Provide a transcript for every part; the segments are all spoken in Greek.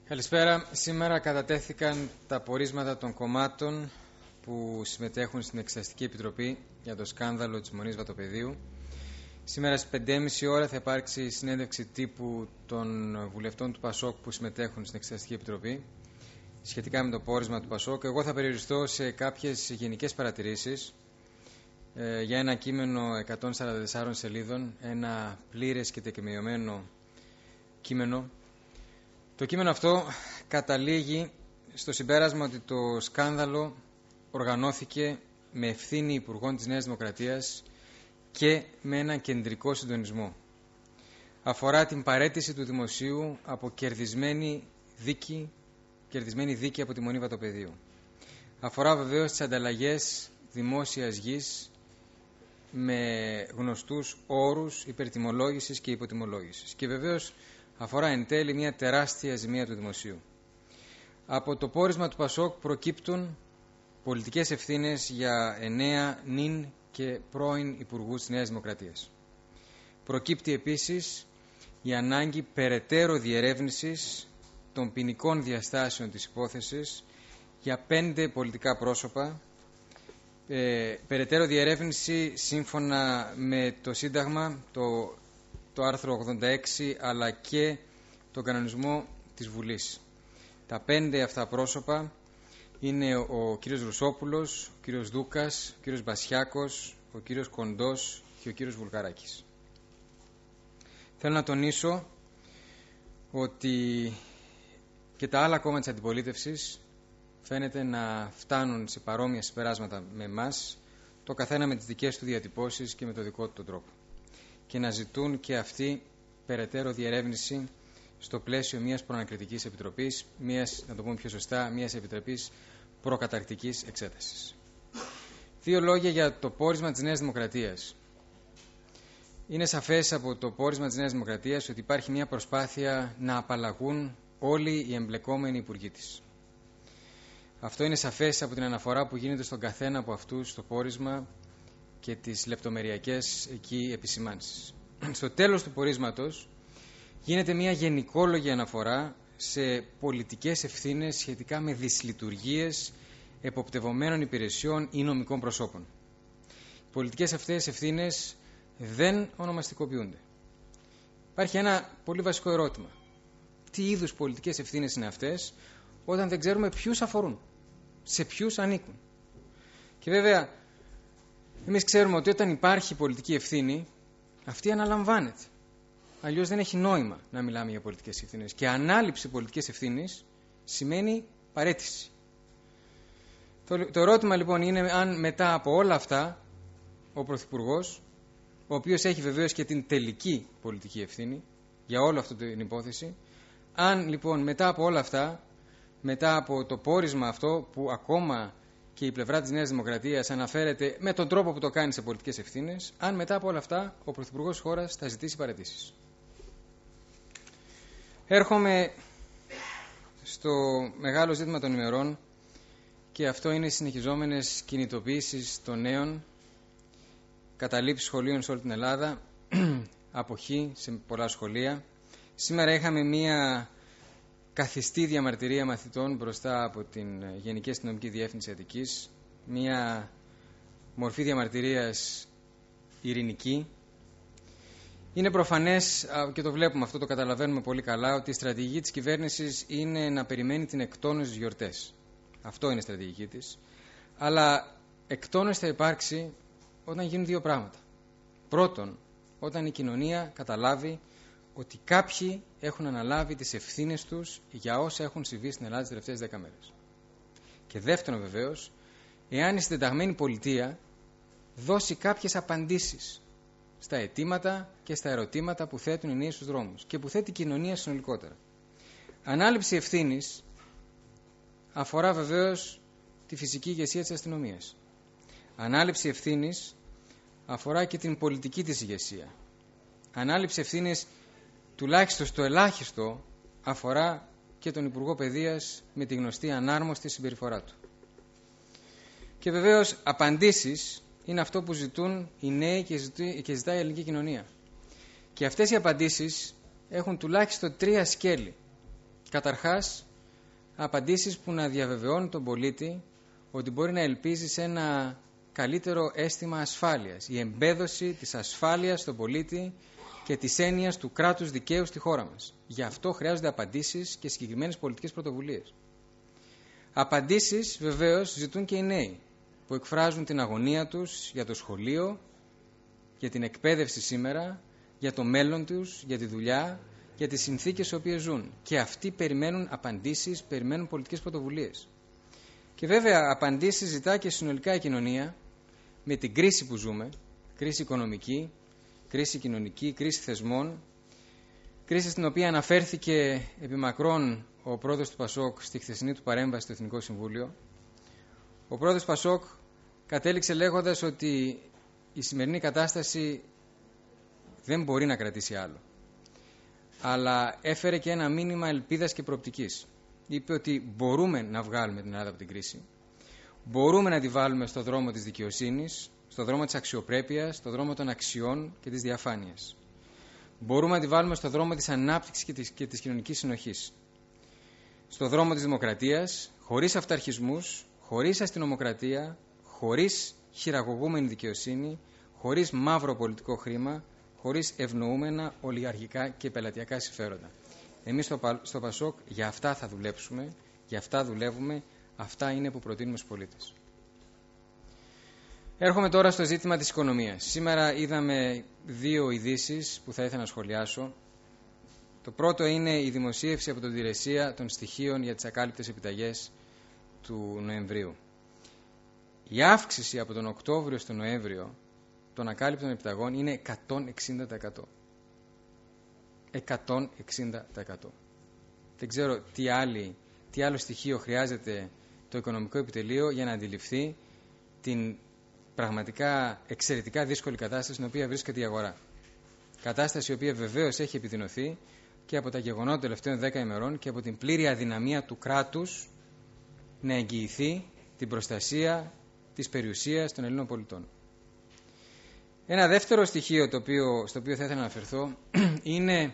Καλησπέρα. Σήμερα κατατέθηκαν τα πορίσματα των κομμάτων που συμμετέχουν στην Εξεταστική Επιτροπή για το σκάνδαλο της Μονής Βατοπεδίου. Σήμερα στις 5.30 ώρα θα υπάρξει συνέντευξη τύπου των βουλευτών του ΠΑΣΟΚ που συμμετέχουν στην Εξεταστική Επιτροπή σχετικά με το πόρισμα του ΠΑΣΟΚ. Εγώ θα περιοριστώ σε κάποιες γενικές παρατηρήσεις για ένα κείμενο 144 σελίδων, ένα πλήρες και τεκμηριωμένο κείμενο. Το κείμενο αυτό καταλήγει στο συμπέρασμα ότι το σκάνδαλο οργανώθηκε με ευθύνη υπουργών της Νέας Δημοκρατίας και με έναν κεντρικό συντονισμό. Αφορά την παραίτηση του δημοσίου από κερδισμένη δίκη από τη Μονή Βατοπεδίου. Αφορά βεβαίως τις ανταλλαγές δημόσιας γης με γνωστούς όρους υπερτιμολόγησης και υποτιμολόγησης. Και βεβαίως αφορά εν τέλει μια τεράστια ζημία του δημοσίου. Από το πόρισμα του ΠΑΣΟΚ προκύπτουν πολιτικές ευθύνες για 9 νυν και πρώην υπουργούς της Νέας Δημοκρατίας. Προκύπτει επίσης η ανάγκη περαιτέρω διερεύνησης των ποινικών διαστάσεων της υπόθεσης για 5 πολιτικά πρόσωπα, περαιτέρω διερεύνηση σύμφωνα με το Σύνταγμα, το άρθρο 86, αλλά και τον κανονισμό της Βουλής. Τα 5 αυτά πρόσωπα είναι ο κύριος Ρουσόπουλος, ο κύριος Δούκας, ο κύριος Μπασιάκος, ο κύριος Κοντός και ο κύριος Βουλγαράκης. Θέλω να τονίσω ότι και τα άλλα κόμματα της αντιπολίτευσης φαίνεται να φτάνουν σε παρόμοια συμπεράσματα με εμάς, το καθένα με τις δικές του διατυπώσεις και με το δικό του τον τρόπο, και να ζητούν και αυτοί περαιτέρω διερεύνηση στο πλαίσιο μιας προανακριτικής επιτροπής, να το πούμε πιο σωστά, μιας επιτροπής προκαταρκτικής εξέτασης. 2 λόγια για το πόρισμα της Νέας Δημοκρατίας. Είναι σαφές από το πόρισμα της Νέας Δημοκρατίας ότι υπάρχει μια προσπάθεια να απαλλαγούν όλοι οι εμπλεκόμενοι υπουργοί της. Αυτό είναι σαφές από την αναφορά που γίνεται στον καθένα από αυτούς στο πόρισμα και τις λεπτομεριακές εκεί επισημάνσεις. Στο τέλος του πορίσματος γίνεται μια γενικόλογη αναφορά σε πολιτικές ευθύνες σχετικά με δυσλειτουργίες εποπτευωμένων υπηρεσιών ή νομικών προσώπων. Οι πολιτικές αυτές ευθύνες δεν ονομαστικοποιούνται. Υπάρχει ένα πολύ βασικό ερώτημα. Τι είδους πολιτικές ευθύνες είναι αυτές όταν δεν ξέρουμε ποιους αφορούν, σε ποιους ανήκουν? Και βέβαια εμείς ξέρουμε ότι όταν υπάρχει πολιτική ευθύνη, αυτή αναλαμβάνεται. Αλλιώς δεν έχει νόημα να μιλάμε για πολιτικές ευθύνες. Και ανάληψη πολιτικής ευθύνης σημαίνει παραίτηση. Το ερώτημα λοιπόν είναι αν μετά από όλα αυτά ο Πρωθυπουργός, ο οποίος έχει βεβαίως και την τελική πολιτική ευθύνη για όλη αυτή την υπόθεση, αν λοιπόν μετά από όλα αυτά, μετά από το πόρισμα αυτό που ακόμα και η πλευρά της Νέας Δημοκρατίας αναφέρεται με τον τρόπο που το κάνει σε πολιτικές ευθύνες, αν μετά από όλα αυτά ο Πρωθυπουργός της χώρας θα ζητήσει παραιτήσεις. Έρχομαι στο μεγάλο ζήτημα των ημερών, και αυτό είναι οι συνεχιζόμενες κινητοποιήσεις των νέων, καταλήψεις σχολείων σε όλη την Ελλάδα, αποχή σε πολλά σχολεία. Σήμερα είχαμε μία καθιστή διαμαρτυρία μαθητών μπροστά από την Γενική Αστυνομική Διεύθυνση Αττικής, μία μορφή διαμαρτυρίας ειρηνική. Είναι προφανές, και το βλέπουμε αυτό, το καταλαβαίνουμε πολύ καλά, ότι η στρατηγική της κυβέρνησης είναι να περιμένει την εκτόνωση στις γιορτές. Αυτό είναι η στρατηγική της. Αλλά εκτόνωση θα υπάρξει όταν γίνουν 2 πράγματα. Πρώτον, όταν η κοινωνία καταλάβει ότι κάποιοι έχουν αναλάβει τις ευθύνες τους για όσα έχουν συμβεί στην Ελλάδα τις τελευταίες 10 μέρες. Και δεύτερον βεβαίως, εάν η συντεταγμένη πολιτεία δώσει κάποιες απαντήσεις στα αιτήματα και στα ερωτήματα που θέτουν οι νέοι στους δρόμους και που θέτει η κοινωνία συνολικότερα. Ανάληψη ευθύνης αφορά βεβαίως τη φυσική ηγεσία της αστυνομίας. Ανάληψη ευθύνης αφορά και την πολιτική της ηγεσία. Ανάληψη ευθύνης, τουλάχιστον στο ελάχιστο, αφορά και τον Υπουργό Παιδείας με τη γνωστή ανάρμοστη συμπεριφορά του. Και βεβαίως απαντήσεις είναι αυτό που ζητούν οι νέοι και ζητάει η ελληνική κοινωνία. Και αυτές οι απαντήσεις έχουν τουλάχιστον 3 σκέλη. Καταρχάς, απαντήσεις που να διαβεβαιώνουν τον πολίτη ότι μπορεί να ελπίζει σε ένα καλύτερο αίσθημα ασφάλειας. Η εμπέδωση της ασφάλειας στον πολίτη και της έννοιας του κράτους δικαίου στη χώρα μας. Γι' αυτό χρειάζονται απαντήσεις και συγκεκριμένες πολιτικές πρωτοβουλίες. Απαντήσεις βεβαίως ζητούν και οι νέοι που εκφράζουν την αγωνία τους για το σχολείο, για την εκπαίδευση σήμερα, για το μέλλον τους, για τη δουλειά, για τις συνθήκες στις οποίες ζουν. Και αυτοί περιμένουν απαντήσεις, περιμένουν πολιτικές πρωτοβουλίες. Και βέβαια απαντήσεις ζητά και συνολικά η κοινωνία με την κρίση που ζούμε, κρίση οικονομική, κρίση κοινωνική, κρίση θεσμών, κρίση στην οποία αναφέρθηκε επιμακρών ο πρόεδρος του Πασόκ στη χθεσινή του παρέμβαση στο Εθνικό Συμβούλιο. Ο πρόεδρος του Πασόκ κατέληξε λέγοντας ότι η σημερινή κατάσταση δεν μπορεί να κρατήσει άλλο. Αλλά έφερε και ένα μήνυμα ελπίδας και προοπτικής. Είπε ότι μπορούμε να βγάλουμε την Ελλάδα από την κρίση, μπορούμε να τη βάλουμε στο δρόμο της δικαιοσύνης, στο δρόμο της αξιοπρέπειας, στο δρόμο των αξιών και της διαφάνειας. Μπορούμε να τη βάλουμε στο δρόμο της ανάπτυξης και της κοινωνικής συνοχής. Στο δρόμο της δημοκρατίας, χωρίς αυταρχισμούς, χωρίς αστυνομοκρατία, χωρίς χειραγωγούμενη δικαιοσύνη, χωρίς μαύρο πολιτικό χρήμα, χωρίς ευνοούμενα ολιγαρχικά και πελατειακά συμφέροντα. Εμείς στο Πασόκ για αυτά θα δουλέψουμε, για αυτά δουλεύουμε, αυτά είναι που προτείνουμε στους πολίτες. Έρχομαι τώρα στο ζήτημα της οικονομίας. Σήμερα είδαμε δύο ειδήσεις που θα ήθελα να σχολιάσω. Το πρώτο είναι η δημοσίευση από την υπηρεσία των στοιχείων για τις ακάλυπτες επιταγές του Νοεμβρίου. Η αύξηση από τον Οκτώβριο στον Νοέμβριο των ακάλυπτων επιταγών είναι 160%. 160%. Δεν ξέρω τι άλλο στοιχείο χρειάζεται το οικονομικό επιτελείο για να αντιληφθεί την πραγματικά εξαιρετικά δύσκολη κατάσταση στην οποία βρίσκεται η αγορά. Κατάσταση η οποία βεβαίως έχει επιδεινωθεί και από τα γεγονότα των τελευταίων 10 ημερών και από την πλήρη αδυναμία του κράτους να εγγυηθεί την προστασία της περιουσίας των Ελλήνων πολιτών. Ένα δεύτερο στοιχείο στο οποίο θα ήθελα να αναφερθώ είναι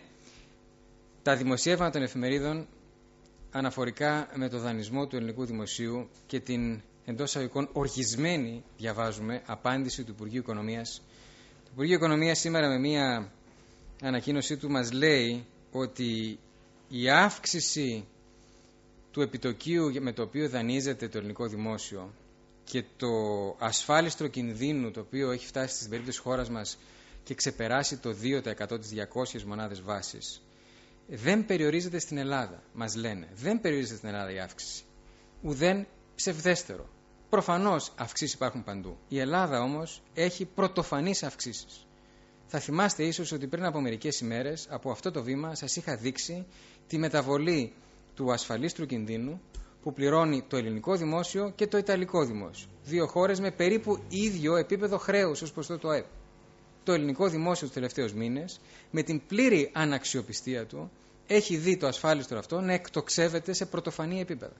τα δημοσιεύματα των εφημερίδων αναφορικά με το δανεισμό του ελληνικού δημοσίου και την εντός εισαγωγικών οργισμένη, διαβάζουμε, απάντηση του Υπουργείου Οικονομίας. Το Υπουργείο Οικονομίας σήμερα με μία ανακοίνωσή του μας λέει ότι η αύξηση του επιτοκίου με το οποίο δανείζεται το ελληνικό δημόσιο και το ασφάλιστρο κινδύνου το οποίο έχει φτάσει στην περίπτωση της χώρας μας και ξεπεράσει το 2% της 200 μονάδες βάσης, δεν περιορίζεται στην Ελλάδα, μας λένε. Δεν περιορίζεται στην Ελλάδα η αύξηση. Ουδέν ψευδέστερο. Προφανώς αυξήσεις υπάρχουν παντού. Η Ελλάδα όμως έχει πρωτοφανείς αυξήσεις. Θα θυμάστε ίσως ότι πριν από μερικές ημέρες από αυτό το βήμα σας είχα δείξει τη μεταβολή του ασφαλίστρου κινδύνου που πληρώνει το ελληνικό δημόσιο και το ιταλικό δημόσιο. Δύο χώρες με περίπου ίδιο επίπεδο χρέους ως προς το ΑΕΠ. Το ελληνικό δημόσιο τους τελευταίους μήνες, με την πλήρη αναξιοπιστία του, έχει δει το ασφάλιστρο αυτό να εκτοξεύεται σε πρωτοφανή επίπεδα.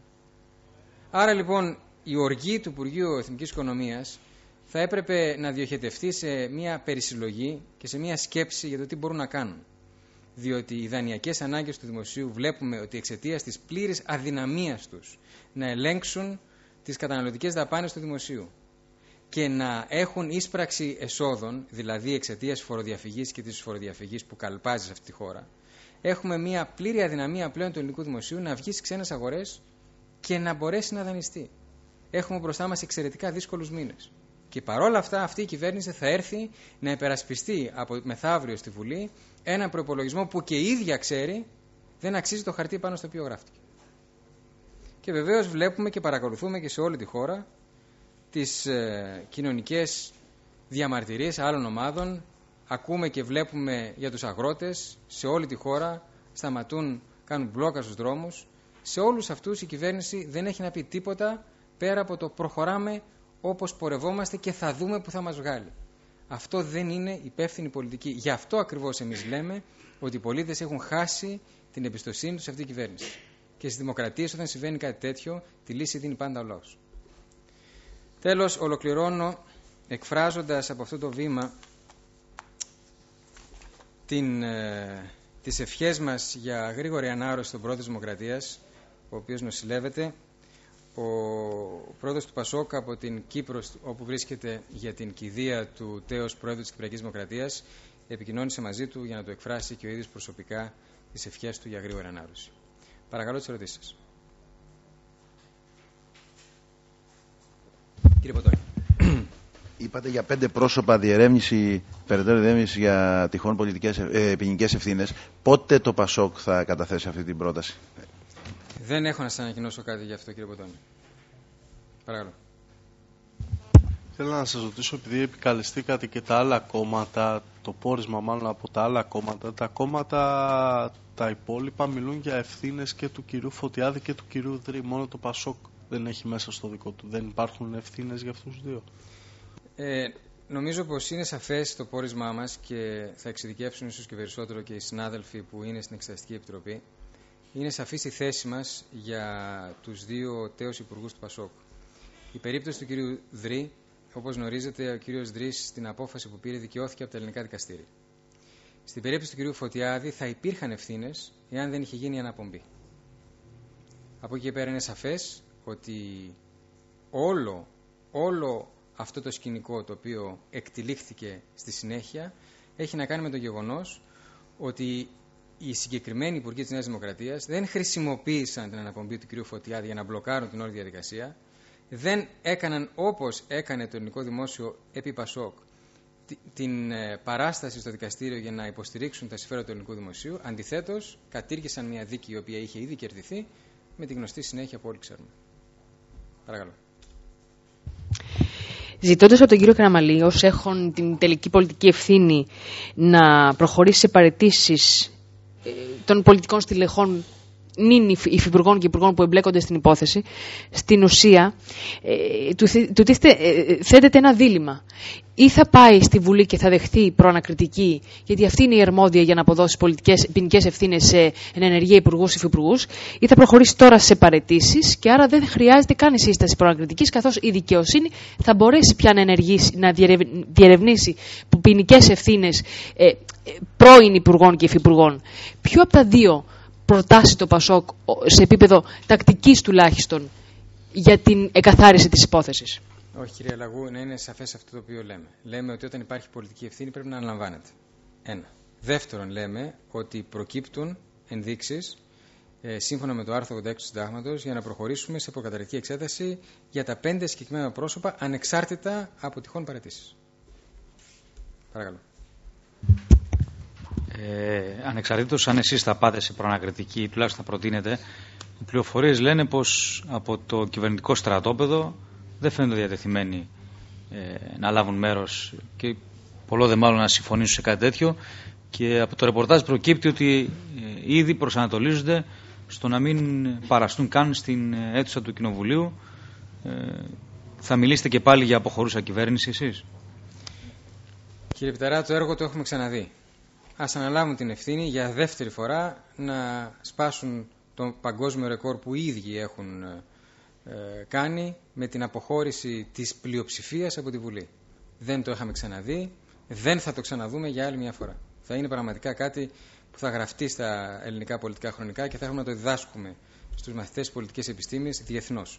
Άρα λοιπόν η οργή του Υπουργείου Εθνικής Οικονομίας θα έπρεπε να διοχετευτεί σε μια περισυλλογή και σε μια σκέψη για το τι μπορούν να κάνουν. Διότι οι δανειακές ανάγκες του δημοσίου βλέπουμε ότι εξαιτίας της πλήρης αδυναμίας τους να ελέγξουν τις καταναλωτικές δαπάνες του δημοσίου και να έχουν ίσπραξη εσόδων, δηλαδή εξαιτίας φοροδιαφυγής και της φοροδιαφυγής που καλπάζει σε αυτή τη χώρα, έχουμε μια πλήρη αδυναμία πλέον του ελληνικού δημοσίου να βγει στις ξένες αγορές και να μπορέσει να δανειστεί. Έχουμε μπροστά μας εξαιρετικά δύσκολους μήνες. Και παρόλα αυτά αυτή η κυβέρνηση θα έρθει να υπερασπιστεί από μεθαύριο στη Βουλή έναν προϋπολογισμό που και η ίδια ξέρει δεν αξίζει το χαρτί πάνω στο οποίο γράφτηκε. Και βεβαίως βλέπουμε και παρακολουθούμε και σε όλη τη χώρα τις κοινωνικές διαμαρτυρίες άλλων ομάδων. Ακούμε και βλέπουμε για τους αγρότες σε όλη τη χώρα, σταματούν, κάνουν μπλόκα στους δρόμους. Σε όλους αυτούς η κυβέρνηση δεν έχει να πει τίποτα πέρα από το προχωράμε όπως πορευόμαστε και θα δούμε που θα μας βγάλει. Αυτό δεν είναι υπεύθυνη πολιτική. Γι' αυτό ακριβώς εμείς λέμε ότι οι πολίτες έχουν χάσει την εμπιστοσύνη τους σε αυτή την κυβέρνηση. Και στις δημοκρατίες όταν συμβαίνει κάτι τέτοιο, τη λύση δίνει πάντα ο λαός. Τέλος, ολοκληρώνω εκφράζοντας από αυτό το βήμα την τις ευχές μας για γρήγορη ανάρρωση των πρόεδρων της Δημοκρατίας, ο οποίος νοσηλεύεται. Ο πρόεδρος του Πασόκ από την Κύπρο, όπου βρίσκεται για την κηδεία του τέος πρόεδρου της Κυπριακής Δημοκρατίας, επικοινώνησε μαζί του για να του εκφράσει και ο ίδιος προσωπικά τις ευχές του για γρήγορη ανάρρωση. Παρακαλώ τις ερωτήσεις σας. Κύριε Ποτόνη. Είπατε για 5 πρόσωπα περαιτέρω διερεύνηση για τυχόν ποινικές ευθύνες. Πότε το Πασόκ θα καταθέσει αυτή την πρόταση? Δεν έχω να σας ανακοινώσω κάτι για αυτό, κύριε Ποτόνη. Παρακαλώ. Θέλω να σας ρωτήσω, επειδή επικαλεστήκατε και τα άλλα κόμματα, το πόρισμα μάλλον από τα άλλα κόμματα, τα κόμματα τα υπόλοιπα μιλούν για ευθύνες και του κυρίου Φωτιάδη και του κυρίου Δρή. Μόνο το Πασόκ δεν έχει μέσα στο δικό του. Δεν υπάρχουν ευθύνες για αυτούς τους δύο? Νομίζω πως είναι σαφές το πόρισμά μας και θα εξειδικεύσουν ίσως και περισσότερο και οι συνάδελφοι που είναι στην Εξεταστική Επιτροπή. Είναι σαφής η θέση μας για τους δύο τέος υπουργούς του Πασόκ. Η περίπτωση του κυρίου Δρή, όπως γνωρίζετε, ο κύριος Δρής στην απόφαση που πήρε δικαιώθηκε από τα ελληνικά δικαστήρια. Στην περίπτωση του κυρίου Φωτιάδη θα υπήρχαν ευθύνες εάν δεν είχε γίνει η αναπομπή. Από εκεί και πέρα είναι σαφές ότι όλο αυτό το σκηνικό το οποίο εκτυλίχθηκε στη συνέχεια έχει να κάνει με το γεγονός ότι οι συγκεκριμένοι υπουργοί της Νέας Δημοκρατίας δεν χρησιμοποίησαν την αναπομπή του κ. Φωτιάδη για να μπλοκάρουν την όλη διαδικασία, δεν έκαναν όπως έκανε το ελληνικό δημόσιο επί Πασόκ την παράσταση στο δικαστήριο για να υποστηρίξουν τα συμφέροντα του ελληνικού δημοσίου. Αντιθέτως, κατήργησαν μια δίκη η οποία είχε ήδη κερδιθεί με τη γνωστή συνέχεια που όλοι ξέρουμε. Παρακαλώ. Ζητώντας από τον κύριο Καραμανλή, ως έχουν την τελική πολιτική ευθύνη, να προχωρήσει σε παραιτήσεις των πολιτικών στελεχών νυν υφυπουργών και υπουργών που εμπλέκονται στην υπόθεση, στην ουσία θέτεται ένα δίλημμα. Ή θα πάει στη Βουλή και θα δεχθεί προανακριτική, γιατί αυτή είναι η αρμόδια για να αποδώσει ποινικές ευθύνες σε ενεργεία υπουργούς ή υφυπουργούς, ή θα προχωρήσει τώρα σε παραιτήσεις και άρα δεν χρειάζεται καν η σύσταση προανακριτικής, καθώς η δικαιοσύνη θα μπορέσει πια να διερευνήσει ποινικές ευθύνες πρώην υπουργών και υφυπουργών. Ποιο από τα δύο προτάσει το Πασόκ σε επίπεδο τακτικής τουλάχιστον για την εκαθάριση της υπόθεσης? Όχι, κυρία Λαγού, να είναι σαφές αυτό το οποίο λέμε. Λέμε ότι όταν υπάρχει πολιτική ευθύνη πρέπει να αναλαμβάνεται. Ένα. Δεύτερον, λέμε ότι προκύπτουν ενδείξεις σύμφωνα με το άρθρο 86 του Συντάγματος για να προχωρήσουμε σε προκαταρκτική εξέταση για τα 5 συγκεκριμένα πρόσωπα ανεξάρτητα από τυχόν παραιτήσεις. Παρακαλώ. Ανεξαρτήτως αν εσείς θα πάτε σε προανακριτική, τουλάχιστον θα προτείνετε, οι πληροφορίες λένε πως από το κυβερνητικό στρατόπεδο δεν φαίνονται διατεθειμένοι να λάβουν μέρος και πολλό δε μάλλον να συμφωνήσουν σε κάτι τέτοιο, και από το ρεπορτάζ προκύπτει ότι ήδη προσανατολίζονται στο να μην παραστούν καν στην αίθουσα του Κοινοβουλίου. Θα μιλήσετε και πάλι για αποχωρούσα κυβέρνηση εσείς? Κύριε Πιταρά, το έργο το έχουμε ξαναδεί. Ας αναλάβουν την ευθύνη για δεύτερη φορά να σπάσουν το παγκόσμιο ρεκόρ που οι ίδιοι έχουν κάνει με την αποχώρηση της πλειοψηφίας από τη Βουλή. Δεν το είχαμε ξαναδεί, δεν θα το ξαναδούμε για άλλη μια φορά. Θα είναι πραγματικά κάτι που θα γραφτεί στα ελληνικά πολιτικά χρονικά και θα έχουμε να το διδάσκουμε στους μαθητές πολιτικές επιστήμες διεθνώς.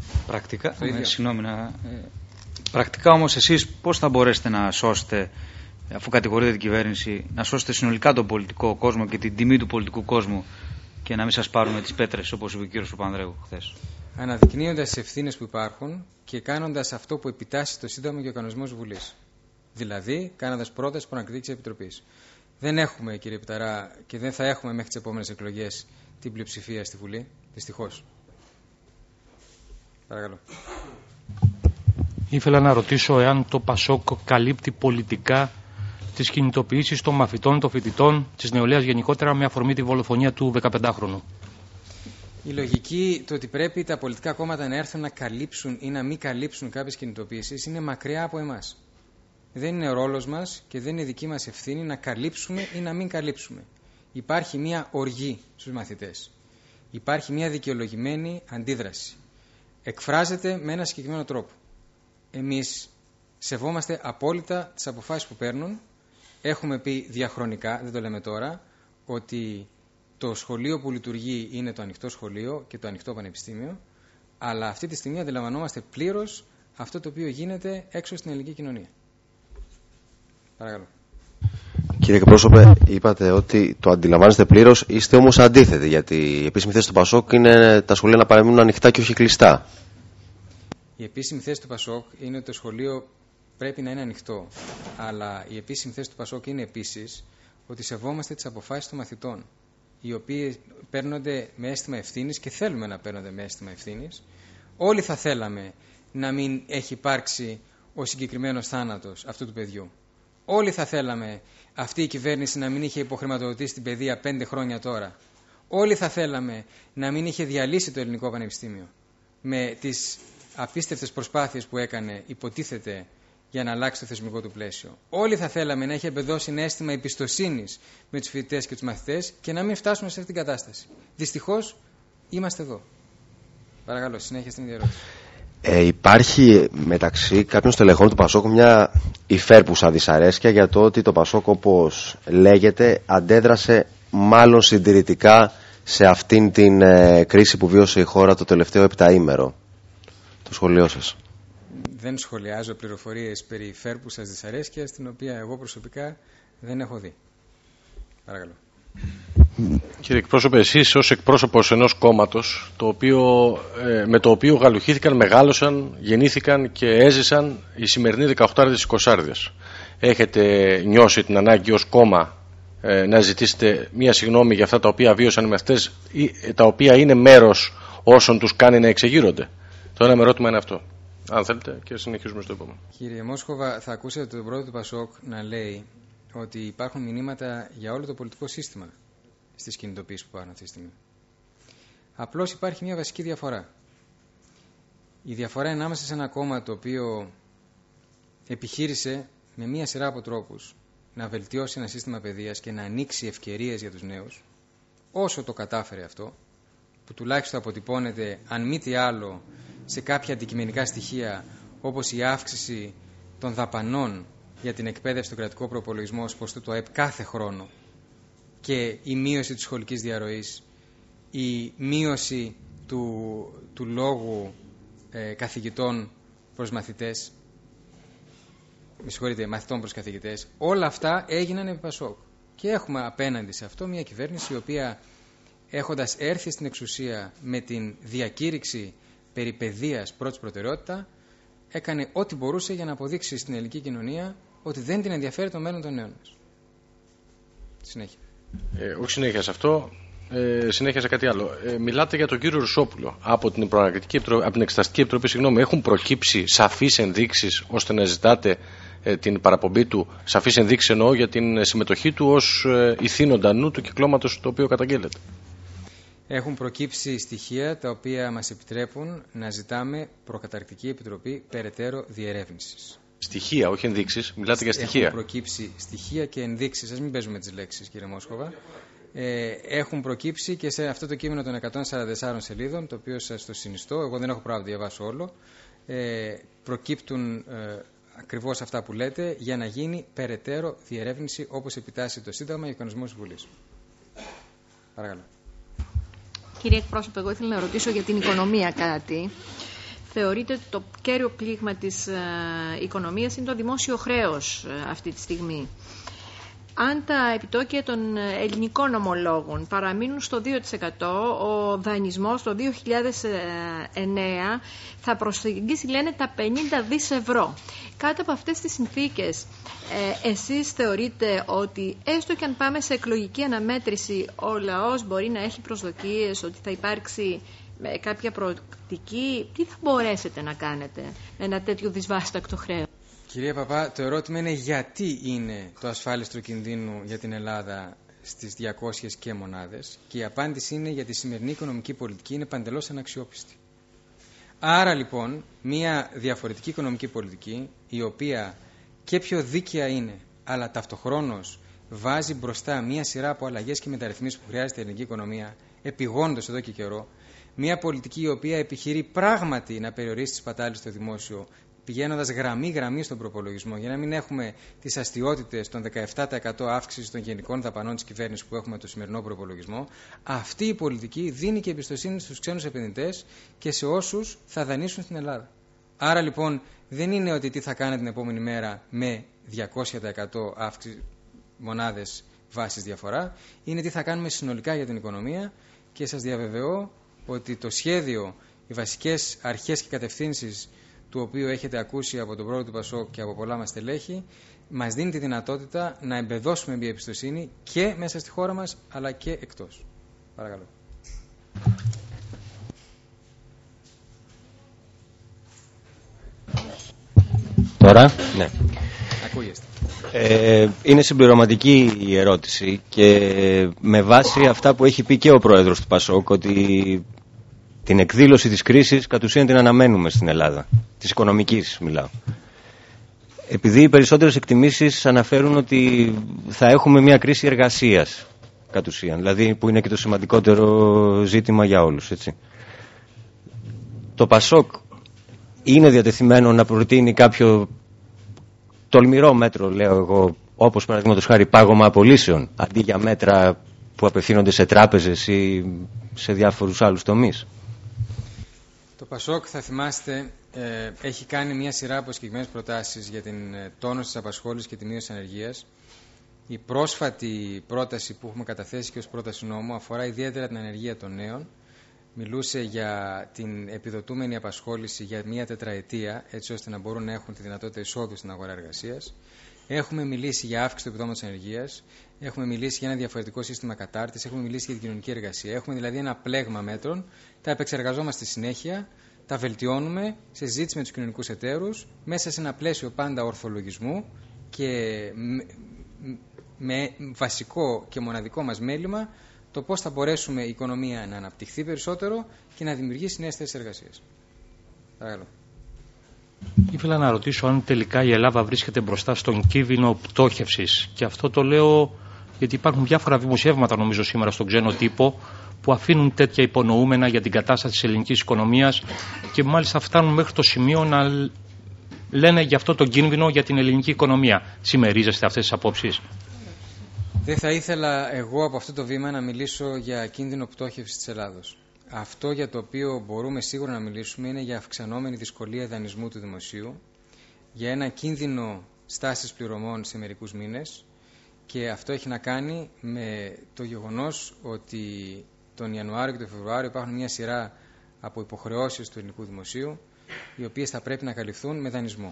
Πρακτικά όμως εσείς πώς θα μπορέσετε να σώσετε, αφού κατηγορείτε την κυβέρνηση, να σώσετε συνολικά τον πολιτικό κόσμο και την τιμή του πολιτικού κόσμου και να μην σας πάρουν τις πέτρες, όπως είπε ο κύριος Παπανδρέου χθες? Αναδεικνύοντας τις ευθύνες που υπάρχουν και κάνοντας αυτό που επιτάσσει το Σύνταγμα και ο κανονισμός Βουλής. Δηλαδή, κάνοντας πρόταση προανακριτικής επιτροπής. Δεν έχουμε, κύριε Πιταρά, και δεν θα έχουμε μέχρι τις επόμενες εκλογές την πλειοψηφία στη Βουλή. Δυστυχώς. Παρακαλώ. Ήθελα να ρωτήσω εάν το Πασόκ καλύπτει πολιτικά τις κινητοποιήσεις των μαθητών, των φοιτητών, της νεολαίας γενικότερα, με αφορμή τη δολοφονία του 15χρονου. Η λογική, το ότι πρέπει τα πολιτικά κόμματα να έρθουν να καλύψουν ή να μην καλύψουν κάποιες κινητοποιήσεις, είναι μακριά από εμάς. Δεν είναι ρόλος μας και δεν είναι δική μας ευθύνη να καλύψουμε ή να μην καλύψουμε. Υπάρχει μια οργή στους μαθητές. Υπάρχει μια δικαιολογημένη αντίδραση. Εκφράζεται με ένα συγκεκριμένο τρόπο. Εμείς σεβόμαστε απόλυτα τις αποφάσεις που παίρνουν. Έχουμε πει διαχρονικά, δεν το λέμε τώρα, ότι το σχολείο που λειτουργεί είναι το ανοιχτό σχολείο και το ανοιχτό πανεπιστήμιο, αλλά αυτή τη στιγμή αντιλαμβανόμαστε πλήρως αυτό το οποίο γίνεται έξω στην ελληνική κοινωνία. Παρακαλώ. Κύριε εκπρόσωπε, είπατε ότι το αντιλαμβάνεστε πλήρως, είστε όμως αντίθετοι, γιατί η επίσημη θέση του ΠΑΣΟΚ είναι τα σχολεία να παραμείνουν ανοιχτά και όχι κλειστά. Η επίσημη θέση του ΠΑΣΟΚ είναι ότι το σχολείο πρέπει να είναι ανοιχτό, αλλά η επίσημη θέση του ΠΑΣΟΚ είναι επίσης ότι σεβόμαστε τις αποφάσεις των μαθητών, οι οποίοι παίρνονται με αίσθημα ευθύνης και θέλουμε να παίρνονται με αίσθημα ευθύνης. Όλοι θα θέλαμε να μην έχει υπάρξει ο συγκεκριμένος θάνατος αυτού του παιδιού. Όλοι θα θέλαμε αυτή η κυβέρνηση να μην είχε υποχρηματοδοτήσει την παιδεία 5 χρόνια τώρα. Όλοι θα θέλαμε να μην είχε διαλύσει το ελληνικό πανεπιστήμιο με τις απίστευτες προσπάθειες που έκανε, υποτίθεται, για να αλλάξει το θεσμικό του πλαίσιο. Όλοι θα θέλαμε να είχε εμπεδώσει ένα αίσθημα εμπιστοσύνης με τους φοιτητές και τους μαθητές και να μην φτάσουμε σε αυτήν την κατάσταση. Δυστυχώς είμαστε εδώ. Παρακαλώ, συνέχεια στην ίδια ερώτηση. Υπάρχει μεταξύ κάποιων στελεχών του ΠΑΣΟΚ μια υφέρπουσα δυσαρέσκεια για το ότι το ΠΑΣΟΚ, όπως λέγεται, αντέδρασε μάλλον συντηρητικά σε αυτήν την κρίση που βίωσε η χώρα το τελευταίο επταήμερο. Το σχολείο σας. Δεν σχολιάζω πληροφορίες περί υφέρπουσας δυσαρέσκειας, την οποία εγώ προσωπικά δεν έχω δει. Παρακαλώ. Κύριε εκπρόσωπε, εσείς ως εκπρόσωπος ενός κόμματος με το οποίο γαλουχήθηκαν, μεγάλωσαν, γεννήθηκαν και έζησαν οι σημερινοί 18άριδες-20άριδες, έχετε νιώσει την ανάγκη ως κόμμα να ζητήσετε μία συγγνώμη για αυτά τα οποία βίωσαν οι μαθητές, τα οποία είναι μέρος όσων τους κάνει να εξεγείρονται? Το ένα με ερώτημα είναι αυτό. Αν θέλετε, και συνεχίζουμε στο επόμενο. Κύριε Μόσχοβα, θα ακούσετε τον πρόεδρο του ΠΑΣΟΚ να λέει ότι υπάρχουν μηνύματα για όλο το πολιτικό σύστημα στις κινητοποιήσεις που υπάρχουν αυτή τη στιγμή. Απλώς υπάρχει μια βασική διαφορά. Η διαφορά είναι ανάμεσα σε ένα κόμμα το οποίο επιχείρησε με μια σειρά από τρόπους να βελτιώσει ένα σύστημα παιδείας και να ανοίξει ευκαιρίες για τους νέους, όσο το κατάφερε αυτό, που τουλάχιστον αποτυπώνεται, αν μη τι άλλο, σε κάποια αντικειμενικά στοιχεία, όπως η αύξηση των δαπανών για την εκπαίδευση του κρατικού προπολογισμού ως ποστού του ΑΕΠ κάθε χρόνο και η μείωση της σχολικής διαρροής, η μείωση του λόγου καθηγητών προς μαθητές, μαθητών προς καθηγητές, όλα αυτά έγιναν επί ΠΑΣΟΚ. Και έχουμε απέναντι σε αυτό μια κυβέρνηση η οποία, έχοντας έρθει στην εξουσία με την διακήρυξη περί παιδείας πρώτης προτεραιότητα, έκανε ό,τι μπορούσε για να αποδείξει στην ελληνική κοινωνία ότι δεν την ενδιαφέρει το μέλλον των νέων μας. Συνέχεια. Όχι συνέχεια σε αυτό, συνέχεια σε κάτι άλλο. Μιλάτε για τον κύριο Ρουσόπουλο. Από την Εξεταστική Επιτροπή, έχουν προκύψει σαφείς ενδείξεις ώστε να ζητάτε την παραπομπή του? Σαφείς ενδείξεις εννοώ για την συμμετοχή του ως ηθήνοντα νου του κυκλώματος το οποίο καταγγέλλεται. Έχουν προκύψει στοιχεία τα οποία μας επιτρέπουν να ζητάμε προκαταρκτική επιτροπή περαιτέρω διερεύνησης. Στοιχεία, όχι ενδείξεις. Μιλάτε για στοιχεία. Έχουν προκύψει στοιχεία και ενδείξεις. Ας μην παίζουμε τις λέξεις, κύριε Μόσχοβα. Έχουν προκύψει και σε αυτό το κείμενο των 144 σελίδων, το οποίο σας το συνιστώ, εγώ δεν έχω πράγμα να διαβάσω όλο, προκύπτουν ακριβώς αυτά που λέτε για να γίνει περαιτέρω διερεύνηση όπως επιτάσσει το Σύνταγμα και ο κανονισμός της Βουλής. Παρακαλώ. Κύριε εκπρόσωπε, εγώ ήθελα να ρωτήσω για την οικονομία κάτι. Θεωρείτε ότι το κέριο πλήγμα της οικονομίας είναι το δημόσιο χρέος αυτή τη στιγμή. Αν τα επιτόκια των ελληνικών ομολόγων παραμείνουν στο 2%, ο δανεισμός το 2009 θα προσεγγίσει, λένε, τα 50 δις ευρώ. Κάτω από αυτές τις συνθήκες, εσείς θεωρείτε ότι έστω και αν πάμε σε εκλογική αναμέτρηση, ο λαός μπορεί να έχει προσδοκίες ότι θα υπάρξει κάποια προοπτική? Τι θα μπορέσετε να κάνετε με ένα τέτοιο δυσβάστακτο χρέος? Κυρία Παπά, το ερώτημα είναι γιατί είναι το ασφάλιστρο κινδύνου για την Ελλάδα στις 200 και μονάδες, και η απάντηση είναι γιατί η σημερινή οικονομική πολιτική είναι παντελώς αναξιόπιστη. Άρα λοιπόν μια διαφορετική οικονομική πολιτική, η οποία και πιο δίκαια είναι, αλλά ταυτοχρόνως βάζει μπροστά μια σειρά από αλλαγές και μεταρρυθμίσεις που χρειάζεται η ελληνική οικονομία, επιγόντως εδώ και καιρό, μια πολιτική η οποία επιχειρεί πράγματι να περιορίσει τις σπατάλες στο δημόσιο, πηγαίνοντας γραμμή-γραμμή στον προπολογισμό, για να μην έχουμε τις αστιότητες των 17% αύξησης των γενικών δαπανών της κυβέρνησης που έχουμε το σημερινό προπολογισμό, αυτή η πολιτική δίνει και εμπιστοσύνη στους ξένους επενδυτές και σε όσους θα δανείσουν στην Ελλάδα. Άρα λοιπόν δεν είναι ότι τι θα κάνετε την επόμενη μέρα με 200% αύξηση μονάδες βάσης διαφορά, είναι τι θα κάνουμε συνολικά για την οικονομία, και σας διαβεβαιώ ότι το σχέδιο, οι βασικές αρχές και κατευθύνσεις του οποίου έχετε ακούσει από τον πρόεδρο του ΠΑΣΟΚ και από πολλά μας στελέχη, μας δίνει τη δυνατότητα να εμπεδώσουμε μια εμπιστοσύνη και μέσα στη χώρα μας αλλά και εκτός. Παρακαλώ. Τώρα, ναι. Ακούγεστε. Είναι συμπληρωματική η ερώτηση και με βάση αυτά που έχει πει και ο πρόεδρος του ΠΑΣΟΚ, ότι την εκδήλωση της κρίσης κατ' ουσίαν την αναμένουμε στην Ελλάδα, της οικονομικής μιλάω. Επειδή οι περισσότερες εκτιμήσεις αναφέρουν ότι θα έχουμε μια κρίση εργασίας κατ' ουσίαν, δηλαδή που είναι και το σημαντικότερο ζήτημα για όλους, έτσι. Το ΠΑΣΟΚ είναι διατεθειμένο να προτείνει κάποιο τολμηρό μέτρο, λέω εγώ, όπως παραδείγματος χάρη πάγωμα απολύσεων, αντί για μέτρα που απευθύνονται σε τράπεζες ή σε διάφορους άλλους τομείς? Το ΠΑΣΟΚ, θα θυμάστε, έχει κάνει μια σειρά από συγκεκριμένες προτάσεις για την τόνωση της απασχόλησης και τη μείωση της ανεργίας. Η πρόσφατη πρόταση που έχουμε καταθέσει και ως πρόταση νόμου αφορά ιδιαίτερα την ανεργία των νέων. Μιλούσε για την επιδοτούμενη απασχόληση για μια τετραετία, έτσι ώστε να μπορούν να έχουν τη δυνατότητα εισόδου στην αγορά εργασίας. Έχουμε μιλήσει για αύξηση του επιδόματος ανεργίας. Έχουμε μιλήσει για ένα διαφορετικό σύστημα κατάρτισης. Έχουμε μιλήσει για την κοινωνική εργασία. Έχουμε δηλαδή ένα πλέγμα μέτρων. Τα επεξεργαζόμαστε στη συνέχεια. Τα βελτιώνουμε σε συζήτηση με τους κοινωνικούς εταίρους, μέσα σε ένα πλαίσιο πάντα ορθολογισμού και με βασικό και μοναδικό μας μέλημα το πώς θα μπορέσουμε η οικονομία να αναπτυχθεί περισσότερο και να δημιουργήσει νέες θέσεις εργασίας. Παρακαλώ. Ήθελα να ρωτήσω αν τελικά η Ελλάδα βρίσκεται μπροστά στον κίνδυνο πτώχευσης. Και αυτό το λέω γιατί υπάρχουν διάφορα δημοσιεύματα, νομίζω, σήμερα στον ξένο τύπο που αφήνουν τέτοια υπονοούμενα για την κατάσταση της ελληνικής οικονομίας και μάλιστα φτάνουν μέχρι το σημείο να λένε για αυτό τον κίνδυνο για την ελληνική οικονομία. Συμμερίζεστε αυτές τις απόψεις? Δεν θα ήθελα εγώ από αυτό το βήμα να μιλήσω για κίνδυνο πτώχευσης της Ελλάδος. Αυτό για το οποίο μπορούμε σίγουρα να μιλήσουμε είναι για αυξανόμενη δυσκολία δανεισμού του δημοσίου, για ένα κίνδυνο στάσης πληρωμών σε μερικούς μήνες, και αυτό έχει να κάνει με το γεγονός ότι τον Ιανουάριο και τον Φεβρουάριο υπάρχουν μια σειρά από υποχρεώσεις του ελληνικού δημοσίου, οι οποίες θα πρέπει να καλυφθούν με δανεισμό.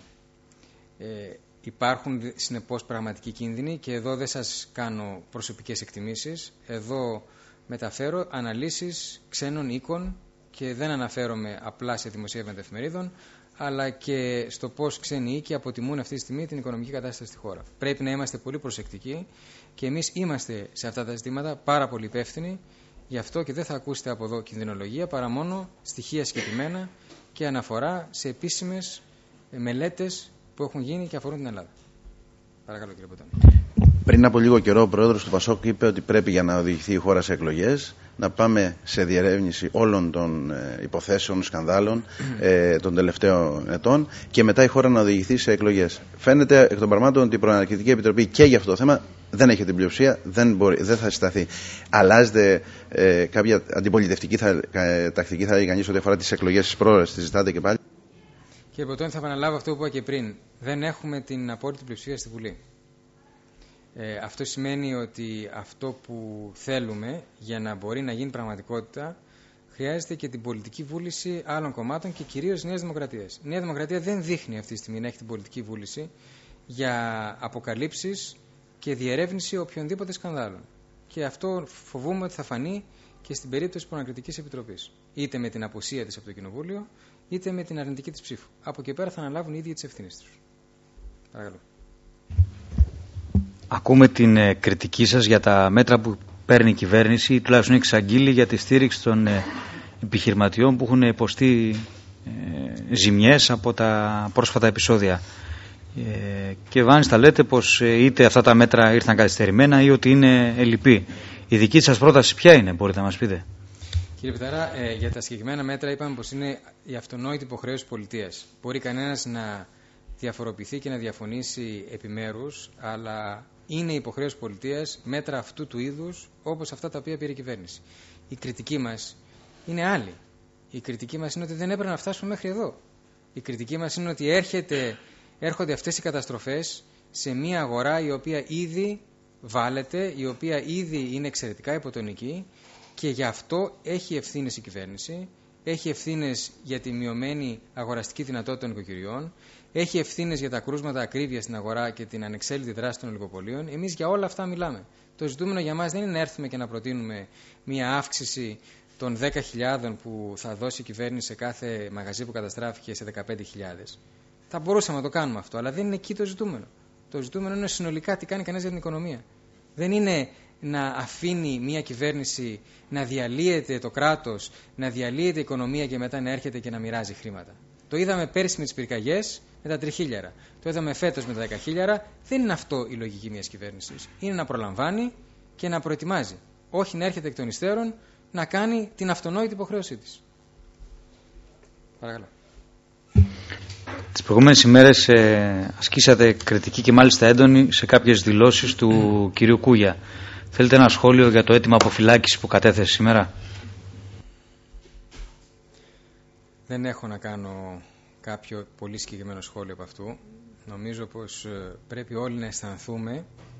Υπάρχουν συνεπώς πραγματικοί κίνδυνοι και εδώ δεν σας κάνω προσωπικές εκτιμήσεις. Εδώ μεταφέρω αναλύσεις ξένων οίκων και δεν αναφέρομαι απλά σε δημοσίευματα εφημερίδων, αλλά και στο πώς ξένοι οίκοι αποτιμούν αυτή τη στιγμή την οικονομική κατάσταση στη χώρα. Πρέπει να είμαστε πολύ προσεκτικοί και εμείς είμαστε σε αυτά τα ζητήματα πάρα πολύ υπεύθυνοι. Γι' αυτό και δεν θα ακούσετε από εδώ κινδυνολογία, παρά μόνο στοιχεία συγκεκριμένα και αναφορά σε επίσημες μελέτες που έχουν γίνει και αφορούν την Ελλάδα. Παρακαλώ, κύριε Ποτάμι. Πριν από λίγο καιρό ο πρόεδρος του ΠΑΣΟΚ είπε ότι πρέπει, για να οδηγηθεί η χώρα σε εκλογές, να πάμε σε διερεύνηση όλων των υποθέσεων, σκανδάλων των τελευταίων ετών και μετά η χώρα να οδηγηθεί σε εκλογές. Φαίνεται εκ των πραγμάτων ότι η Προαναρκτική Επιτροπή και για αυτό το θέμα δεν έχει την πλειοψηφία, δεν θα συσταθεί. Αλλάζεται κάποια αντιπολιτευτική τακτική, θα λέει κανείς, ό,τι αφορά τις εκλογές της πρόεδρας, τη ζητάτε και πάλι? Κύριε Ποτώνη, θα επαναλάβω αυτό που είπα και πριν. Δεν έχουμε την απόλυτη πλειοψηφία στη Βουλή. Αυτό σημαίνει ότι αυτό που θέλουμε για να μπορεί να γίνει πραγματικότητα χρειάζεται και την πολιτική βούληση άλλων κομμάτων και κυρίως Νέας Δημοκρατίας. Η Νέα Δημοκρατία δεν δείχνει αυτή τη στιγμή να έχει την πολιτική βούληση για αποκαλύψεις και διερεύνηση οποιονδήποτε σκανδάλων. Και αυτό φοβούμαι ότι θα φανεί και στην περίπτωση της Προανακριτικής Επιτροπής. Είτε με την απουσία της από το Κοινοβούλιο, είτε με την αρνητική της ψήφου. Από εκεί πέρα θα αναλάβουν οι ίδιοι τις ευθύνες τους. Παρακαλώ. Ακούμε την κριτική σας για τα μέτρα που παίρνει η κυβέρνηση ή τουλάχιστον εξαγγείλει για τη στήριξη των επιχειρηματιών που έχουν υποστεί ζημιές από τα πρόσφατα επεισόδια. Και μάλιστα λέτε πως είτε αυτά τα μέτρα ήρθαν καθυστερημένα ή ότι είναι ελλειπή. Η δική σας πρόταση ποια είναι, μπορείτε να μας πείτε? Κύριε Πιταρά, για τα συγκεκριμένα μέτρα είπαμε πως είναι η αυτονόητη υποχρέωση της πολιτείας. Μπορεί κανένας να διαφοροποιηθεί και να διαφωνήσει επιμέρους, αλλά είναι η υποχρέωση της πολιτείας μέτρα αυτού του είδους, όπως αυτά τα οποία πήρε η κυβέρνηση. Η κριτική μας είναι άλλη. Η κριτική μας είναι ότι δεν έπρεπε να φτάσουμε μέχρι εδώ. Η κριτική μας είναι ότι έρχονται αυτές οι καταστροφές σε μια αγορά η οποία ήδη βάλεται, η οποία ήδη είναι εξαιρετικά υποτονική, και γι' αυτό έχει ευθύνες η κυβέρνηση, έχει ευθύνες για τη μειωμένη αγοραστική δυνατότητα των οικοκυριών, έχει ευθύνες για τα κρούσματα ακρίβειας στην αγορά και την ανεξέλεγκτη δράση των ολιγοπολίων. Εμείς για όλα αυτά μιλάμε. Το ζητούμενο για μας δεν είναι να έρθουμε και να προτείνουμε μια αύξηση των 10.000 που θα δώσει η κυβέρνηση σε κάθε μαγαζί που καταστράφηκε σε 15.000. Θα μπορούσαμε να το κάνουμε αυτό, αλλά δεν είναι εκεί το ζητούμενο. Το ζητούμενο είναι συνολικά τι κάνει κανένας για την οικονομία. Δεν είναι να αφήνει μια κυβέρνηση να διαλύεται το κράτος, να διαλύεται η οικονομία και μετά να έρχεται και να μοιράζει χρήματα. Το είδαμε πέρσι με τις πυρκαγιές, με τα τριχίλιαρα. Το είδαμε φέτος με τα 10.000. Δεν είναι αυτό η λογική μιας κυβέρνησης. Είναι να προλαμβάνει και να προετοιμάζει. Όχι να έρχεται εκ των υστέρων να κάνει την αυτονόητη υποχρέωσή της. Παρακαλώ. Τις προηγούμενες ημέρες ασκήσατε κριτική και μάλιστα έντονη σε κάποιες δηλώσεις του κυρίου Κούγια. Θέλετε ένα σχόλιο για το αίτημα αποφυλάκησης που κατέθεσε σήμερα? Δεν έχω να κάνω κάποιο πολύ συγκεκριμένο σχόλιο από αυτού. Νομίζω πως πρέπει όλοι να αισθανθούμε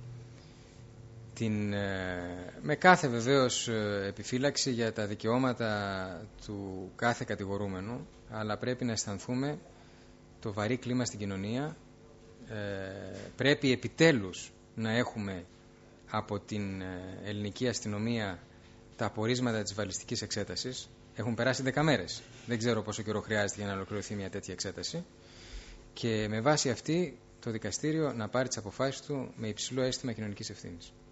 με κάθε βεβαίως επιφύλαξη για τα δικαιώματα του κάθε κατηγορούμενου, αλλά πρέπει να αισθανθούμε το βαρύ κλίμα στην κοινωνία. Πρέπει επιτέλους να έχουμε από την ελληνική αστυνομία τα απορίσματα της βαλιστικής εξέτασης. Έχουν περάσει 10 μέρες. Δεν ξέρω πόσο καιρό χρειάζεται για να ολοκληρωθεί μια τέτοια εξέταση. Και με βάση αυτή το δικαστήριο να πάρει τις αποφάσεις του με υψηλό αίσθημα κοινωνικής ευθύνης.